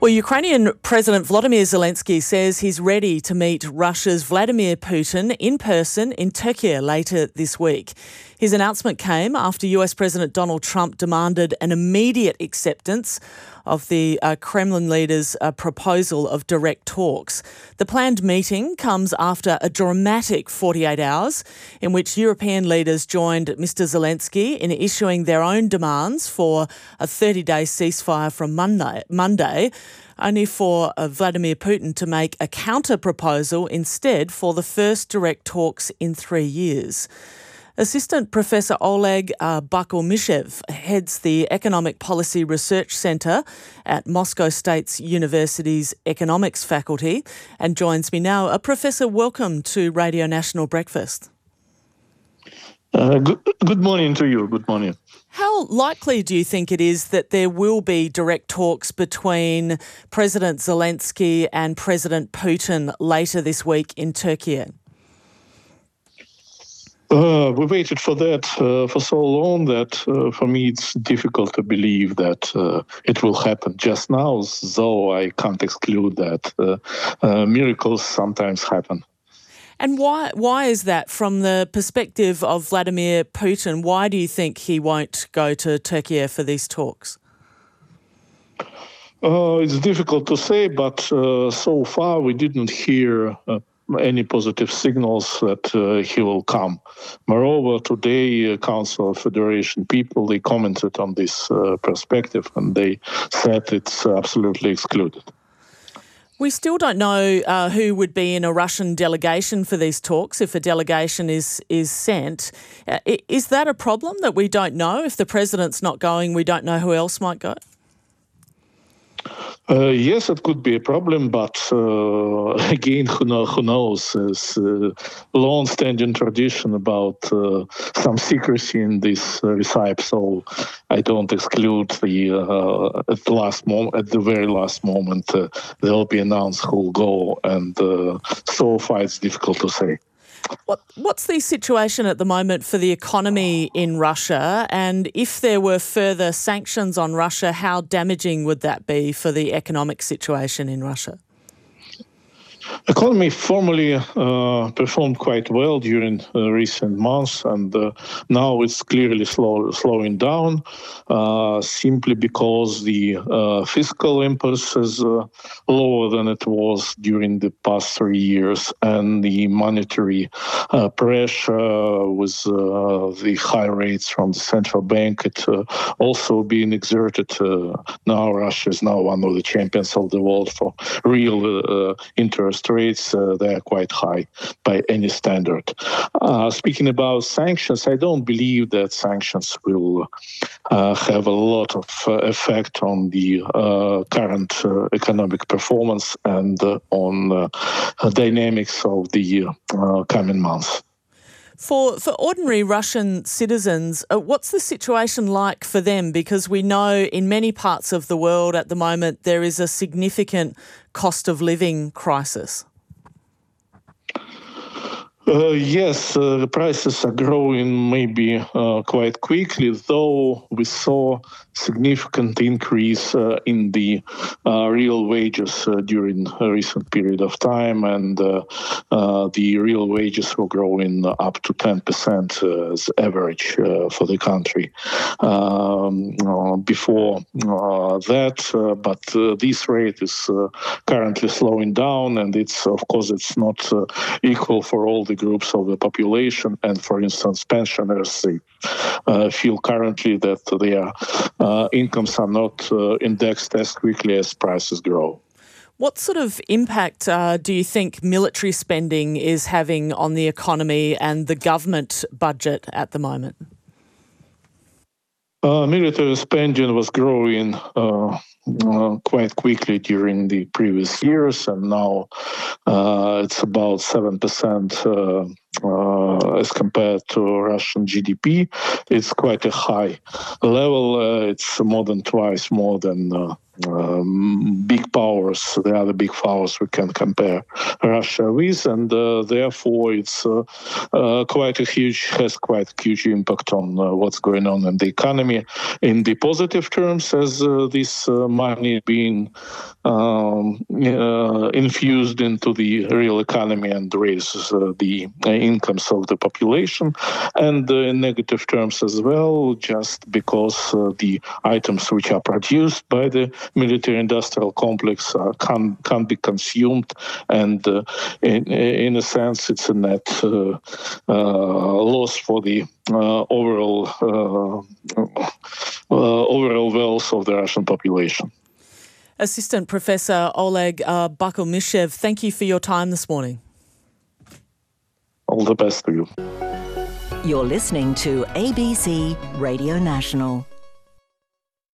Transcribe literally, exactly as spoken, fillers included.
Well, Ukrainian President Volodymyr Zelensky says he's ready to meet Russia's Vladimir Putin in person in Turkey later this week. His announcement came after U S President Donald Trump demanded an immediate acceptance of the uh, Kremlin leader's uh, proposal of direct talks. The planned meeting comes after a dramatic forty-eight hours in which European leaders joined Mister Zelensky in issuing their own demands for a thirty-day ceasefire from Monday, Monday only for uh, Vladimir Putin to make a counter-proposal instead for the first direct talks in three years. Assistant Professor Oleg uh, Bakulmishev heads the Economic Policy Research Centre at Moscow State University's Economics Faculty and joins me now. Uh, Professor, welcome to Radio National Breakfast. Uh, good, good morning to you. Good morning. How likely do you think it is that there will be direct talks between President Zelensky and President Putin later this week in Turkey? Uh, we waited for that uh, for so long that uh, for me it's difficult to believe that uh, it will happen just now, though I can't exclude that. Uh, uh, miracles sometimes happen. And why why is that from the perspective of Vladimir Putin? Why do you think he won't go to Turkey for these talks? Uh, it's difficult to say, but uh, so far we didn't hear uh, any positive signals that uh, he will come. Moreover, today, uh, Council of Federation people, they commented on this uh, perspective and they said it's absolutely excluded. We still don't know uh, who would be in a Russian delegation for these talks if a delegation is is sent. Uh, is that a problem that we don't know? If the president's not going, we don't know who else might go? Uh, yes, it could be a problem, but uh, again, who, know, who knows? There's a long-standing tradition about uh, some secrecy in this uh, recipe, so I don't exclude the uh, at the last moment, at the very last moment, uh, they'll be announced who will go, and uh, so far it's difficult to say. What, what's the situation at the moment for the economy in Russia? And if there were further sanctions on Russia, how damaging would that be for the economic situation in Russia? Economy formally uh, performed quite well during uh, recent months, and uh, now it's clearly slow, slowing down, uh, simply because the uh, fiscal impulse is uh, lower than it was during the past three years, and the monetary uh, pressure with uh, the high rates from the central bank, it uh, also being exerted. Uh, now Russia is now one of the champions of the world for real uh, interest rates. Uh, they are quite high by any standard. Uh, speaking about sanctions, I don't believe that sanctions will uh, have a lot of uh, effect on the uh, current uh, economic performance and uh, on uh, dynamics of the uh, coming months. For for ordinary Russian citizens, uh, what's the situation like for them? Because we know in many parts of the world at the moment there is a significant cost of living crisis. Uh, yes, uh, the prices are growing maybe uh, quite quickly, though we saw significant increase uh, in the uh, real wages uh, during a recent period of time, and uh, uh, the real wages were growing up to ten percent uh, as average uh, for the country um, uh, before uh, that, uh, but uh, this rate is uh, currently slowing down, and it's, of course, it's not uh, equal for all the groups of the population, and for instance pensioners, they uh, feel currently that their uh, incomes are not uh, indexed as quickly as prices grow. What sort of impact uh, do you think military spending is having on the economy and the government budget at the moment? Uh, military spending was growing uh, uh, quite quickly during the previous years, and now uh, it's about seven percent uh, uh, as compared to Russian G D P. It's quite a high level. Uh, it's more than twice more than uh, um, big powers powers, the other big powers we can compare Russia with, and uh, therefore it's uh, uh, quite a huge, has quite a huge impact on uh, what's going on in the economy. In the positive terms, as uh, this uh, money being um, uh, infused into the real economy and raises uh, the uh, incomes of the population, and uh, in negative terms as well, just because uh, the items which are produced by the military-industrial complex uh, can can be consumed, and uh, in, in a sense, it's a net uh, uh, loss for the uh, overall uh, uh, overall wealth of the Russian population. Assistant Professor Oleg uh, Bakalmishev, thank you for your time this morning. All the best to you. You're listening to A B C Radio National.